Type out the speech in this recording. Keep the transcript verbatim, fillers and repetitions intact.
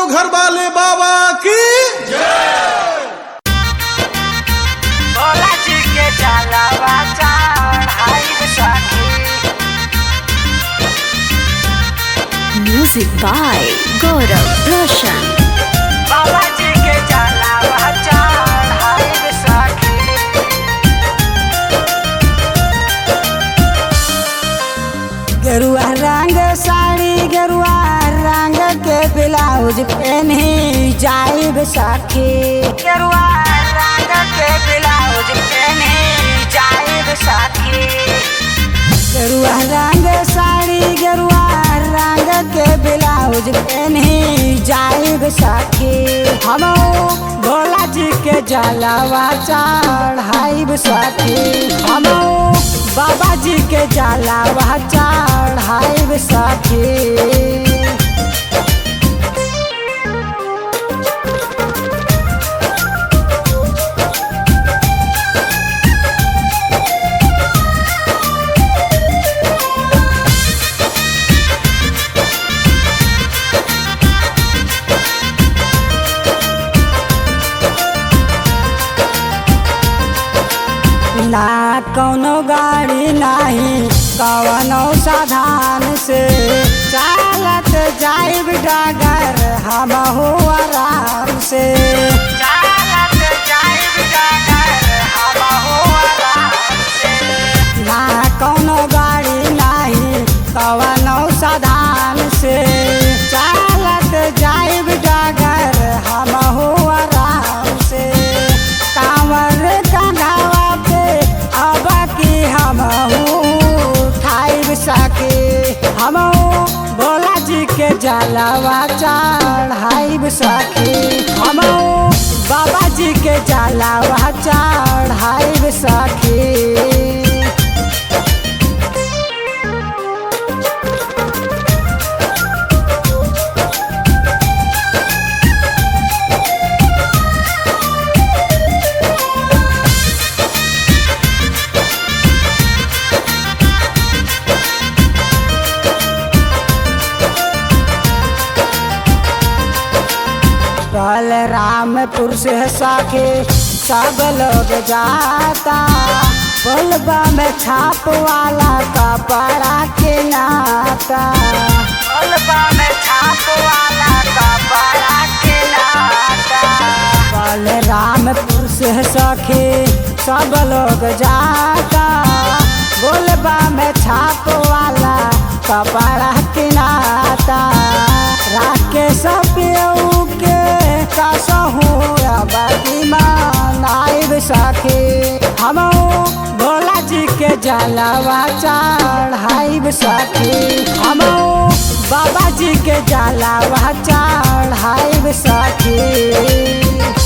देवघर वाले बाबा की भोला जी के जलवा चढ़ाई सखी। Music by Gaurav Roshan. Bhola ji के जलवा चढ़ाई सखी। गेरुआ रंग साड़ी गेरुआ रंग के ब्लाउज पहने जाइब सखी। गेरुआ रंग के ब्लाउज पहने जाइब सखी। गेरुआ रंग साड़ी गेरुआ रंग के ब्लाउज पहने जाइब सखी। हम भोला जी के जलवा चढ़ाइब सखी। हम बाबा जी के जलवा चढ़ाइब सखी। ना कौनो गाड़ी नहीं कवनो साधन से चालत जाइब डागर हम हो आराम से। चालत जाइब डागर हम हो आराम से। ना कौनो गाड़ी नहीं कवनो साधन से चालत जाइब डागर हम हो आराम से। कांवर कंधावा पे अब की हम उठाइब सके। हम भोला जी के जलवा चढ़ाइब सके। हम बाबा जी के जलवा चढ़ाइब सके। बलरामपुर से सके सब लोग जाता। बोलबा में छाप वाला कपड़ा के नाता। बोलबा में छाप वाला कपड़ा के नाता। बलरामपुर से सके सब लोग जाता। बोलबा में छाप वाला कपड़ा के नाता। राकेश पियऊ के कसहू अबकी मनाइब सके। हम भोला जी के जलवा चढ़ाइब सके। हम बाबा जी के जलवा चढ़ाइब सके।